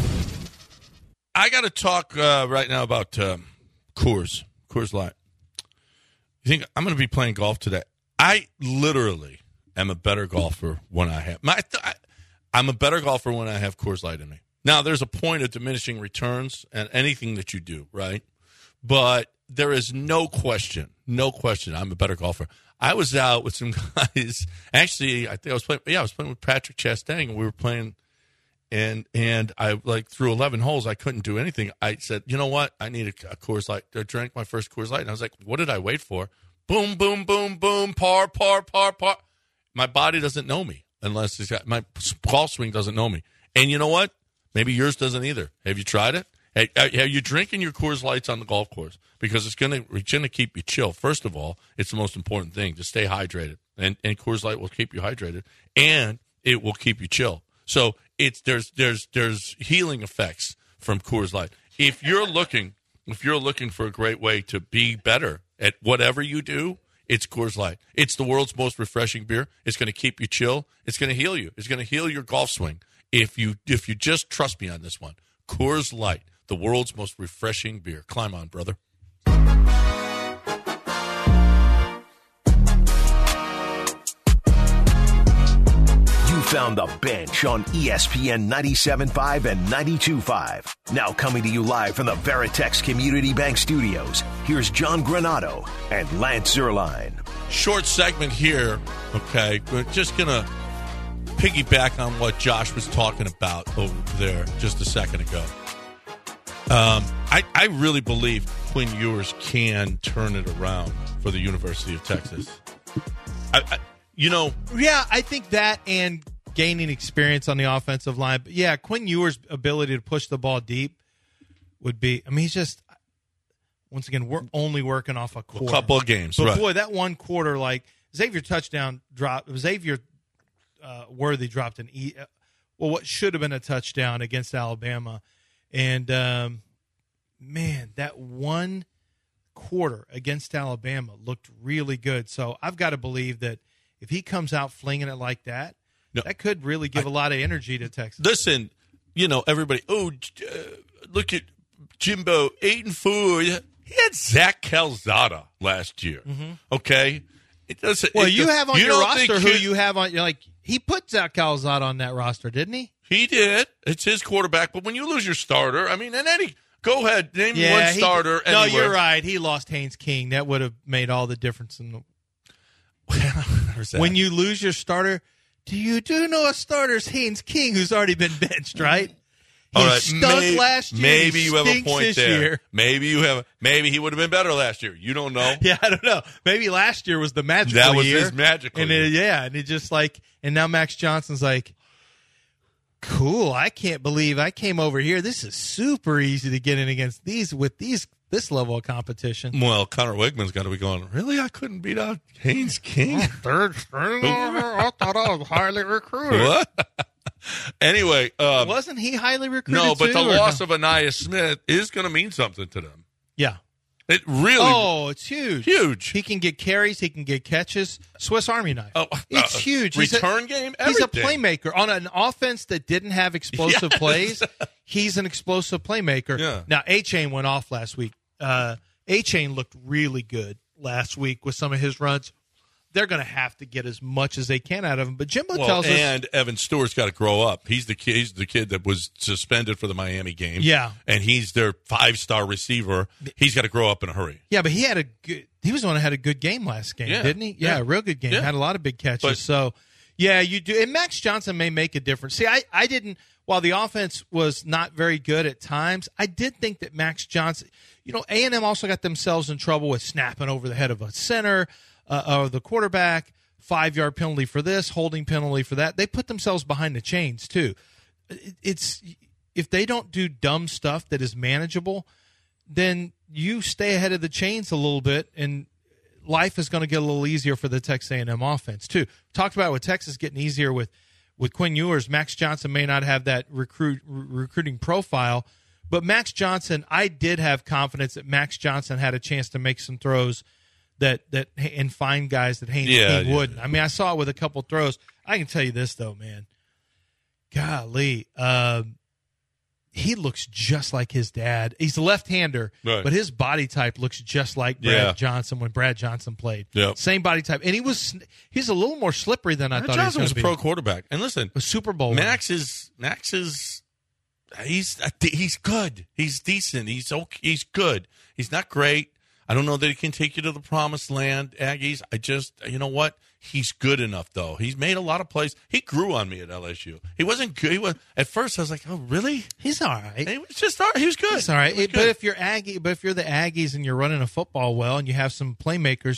I got to talk uh, right now about um, Coors, Coors Light. You think I'm going to be playing golf today? I literally am a better golfer when I have my. I, I'm a better golfer when I have Coors Light in me. Now, there's a point of diminishing returns and anything that you do, right? But there is no question, no question, I'm a better golfer. I was out with some guys. Actually, I think I was playing. Yeah, I was playing with Patrick Chastain, and we were playing. And and I like through eleven holes, I couldn't do anything. I said, you know what? I need a, a Coors Light. I drank my first Coors Light, and I was like, what did I wait for? Boom, boom, boom, boom, par, par, par, par. My body doesn't know me unless it's got, my golf swing doesn't know me. And you know what? Maybe yours doesn't either. Have you tried it? Hey, are you drinking your Coors Lights on the golf course? Because it's going to it's going to keep you chill. First of all, it's the most important thing to stay hydrated, and and Coors Light will keep you hydrated, and it will keep you chill. So it's there's there's there's healing effects from Coors Light. If you're looking if you're looking for a great way to be better at whatever you do, it's Coors Light. It's the world's most refreshing beer. It's going to keep you chill. It's going to heal you. It's going to heal your golf swing. If you if you just trust me on this one, Coors Light. The world's most refreshing beer. Climb on, brother. You found the bench on E S P N ninety-seven point five and ninety-two point five. Now coming to you live from the Veritex Community Bank Studios, here's John Granato and Lance Zierlein. Short segment here, okay? We're just going to piggyback on what Josh was talking about over there just a second ago. Um, I, I really believe Quinn Ewers can turn it around for the University of Texas. I, I, you know, yeah, I think that and gaining experience on the offensive line. But yeah, Quinn Ewers' ability to push the ball deep would be. I mean, he's just once again we're only working off a quarter, a couple of games. But right. boy, that one quarter, like Xavier touchdown drop, Xavier uh, Worthy dropped an e. Well, what should have been a touchdown against Alabama. And, um, man, that one quarter against Alabama looked really good. So I've got to believe that if he comes out flinging it like that, no, that could really give I, a lot of energy to Texas. Listen, you know, everybody, oh, uh, look at Jimbo, eight and four. He had Zach Calzada last year, mm-hmm. okay? It doesn't, well, it you does, have on you your roster who you, you have on – like he put Zach Calzada on that roster, didn't he? He did. It's his quarterback. But when you lose your starter, I mean, and any go ahead, name yeah, one starter. He, no, anywhere. You're right. He lost Haynes King. That would have made all the difference in the. When you lose your starter, do you do know a starter's Haynes King, who's already been benched, right? He all right. stunk maybe, last year. Maybe he you have a point there. Year. Maybe you have. Maybe he would have been better last year. You don't know. Yeah, I don't know. Maybe last year was the magical year. That was year, his magical and year. It, yeah, and it just like, and now Max Johnson's like. Cool. I can't believe I came over here. This is super easy to get in against these with these this level of competition. Well, Connor Wigman's got to be going, really? I couldn't beat out Haynes King? Third string? I thought I was highly recruited. What? Anyway. Um, Wasn't he highly recruited No, but too, the loss no? of Anaya Smith is going to mean something to them. Yeah. It really. Oh, it's huge. Huge. He can get carries. He can get catches. Swiss Army knife. Oh, it's uh, huge. Return he's a, game, everything. He's a playmaker. On an offense that didn't have explosive yes. plays, he's an explosive playmaker. Yeah. Now, A-Chain went off last week. Uh, A-Chain looked really good last week with some of his runs. They're going to have to get as much as they can out of him. But Jimbo well, tells us, and Evan Stewart's got to grow up. He's the kid. He's the kid that was suspended for the Miami game. Yeah, and he's their five-star receiver. He's got to grow up in a hurry. Yeah, but he had a good. He was the one that had a good game last game, yeah. didn't he? Yeah, yeah, a real good game. Yeah. Had a lot of big catches. But, so, yeah, you do. And Max Johnson may make a difference. See, I, I didn't. While the offense was not very good at times, I did think that Max Johnson. You know, A and M also got themselves in trouble with snapping over the head of a center uh, or the quarterback. Five-yard penalty for this, holding penalty for that. They put themselves behind the chains, too. It's if they don't do dumb stuff that is manageable, then you stay ahead of the chains a little bit, and life is going to get a little easier for the Texas A and M offense, too. Talked about with Texas getting easier with, with Quinn Ewers. Max Johnson may not have that recruit re- recruiting profile, but Max Johnson, I did have confidence that Max Johnson had a chance to make some throws that that and find guys that Haynes yeah, King yeah, wouldn't. yeah. I mean, I saw it with a couple throws. I can tell you this though, man. Golly, um, he looks just like his dad. He's a left-hander, right. but his body type looks just like Brad yeah. Johnson when Brad Johnson played. Yep. Same body type, and he was he's a little more slippery than I Brad thought. Johnson he was, was a be. pro quarterback, and listen, a Super Bowl. Max winner. is Max is he's he's good. He's decent. He's okay. He's good. He's not great. I don't know that he can take you to the promised land, Aggies. I just, you know what? He's good enough, though. He's made a lot of plays. He grew on me at L S U. He wasn't good. He was, at first, I was like, oh, really? He's all right. He was just all right. He was good. He's all right. He was But good. if you're Aggie, but if you're the Aggies and you're running a football well and you have some playmakers,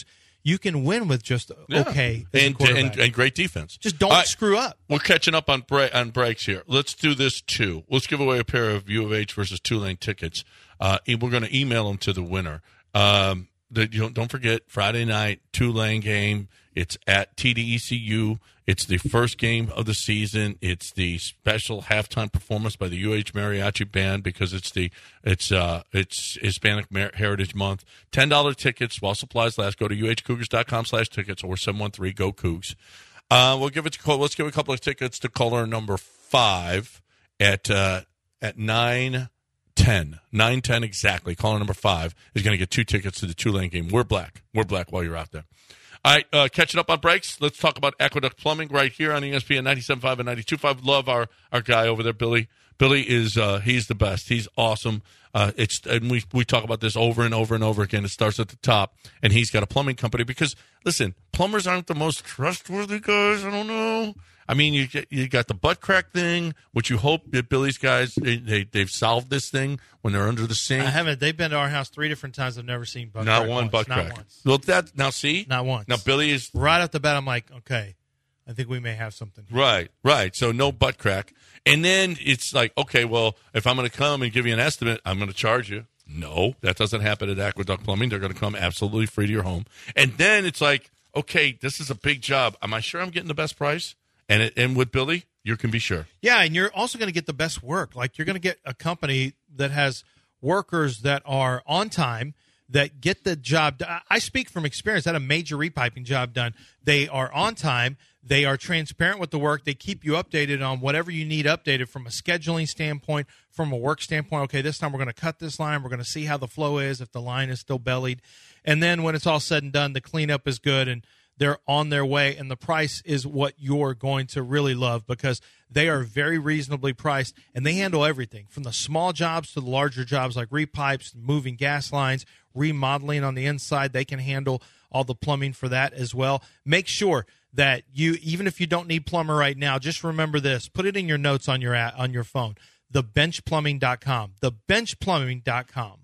you can win with just Yeah. okay as a and, quarterback. and and great defense. Just don't All right, screw up. We're catching up on bre- on breaks here. Let's do this too. Let's give away a pair of U of H versus Tulane tickets. Uh, and we're going to email them to the winner. Um, the, you don't, don't forget Friday night Tulane game. It's at T D E C U. It's the first game of the season. It's the special halftime performance by the U H Mariachi Band because it's the it's uh it's Hispanic Mer- Heritage Month. Ten dollar tickets while supplies last. Go to u h cougars dot com slash tickets or seven one three go Cougs. Uh, we'll give it to call. Let's give a couple of tickets to caller number five at uh, at nine ten nine ten exactly. Caller number five is going to get two tickets to the Tulane game. We're black. We're black while you're out there. All right, uh, catching up on breaks. Let's talk about Aqueduct Plumbing right here on E S P N ninety-seven point five and ninety-two point five. Love our, our guy over there, Billy. Billy is uh, he's the best. He's awesome. Uh, it's and we we talk about this over and over and over again. It starts at the top, and he's got a plumbing company because listen, plumbers aren't the most trustworthy guys. I don't know. I mean, you get, you got the butt crack thing, which you hope that Billy's guys they, they they've solved this thing when they're under the sink. I haven't. They've been to our house three different times. I've never seen butt Not crack one once. butt Not crack. once. Well, that now see, Not once. Now Billy is right off the bat. I'm like, okay, I think we may have something here. right, right. So no butt crack, and then it's like, okay, well, if I'm going to come and give you an estimate, I'm going to charge you. No, that doesn't happen at Aqueduct Plumbing. They're going to come absolutely free to your home, and then it's like, okay, this is a big job. Am I sure I'm getting the best price? And it, and with Billy, you can be sure. Yeah, and you're also going to get the best work. Like you're going to get a company that has workers that are on time, that get the job done. I speak from experience. I had a major repiping job done. They are on time. They are transparent with the work. They keep you updated on whatever you need updated from a scheduling standpoint, from a work standpoint. Okay, this time we're going to cut this line. We're going to see how the flow is, if the line is still bellied. And then when it's all said and done, the cleanup is good and they're on their way, and the price is what you're going to really love because they are very reasonably priced, and they handle everything from the small jobs to the larger jobs like repipes, moving gas lines, remodeling on the inside. They can handle all the plumbing for that as well. Make sure that you, even if you don't need plumber right now, just remember this. Put it in your notes on your on your phone, the bench plumbing dot com, the bench plumbing dot com.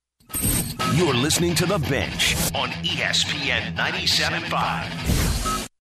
You're listening to The Bench on E S P N ninety-seven point five.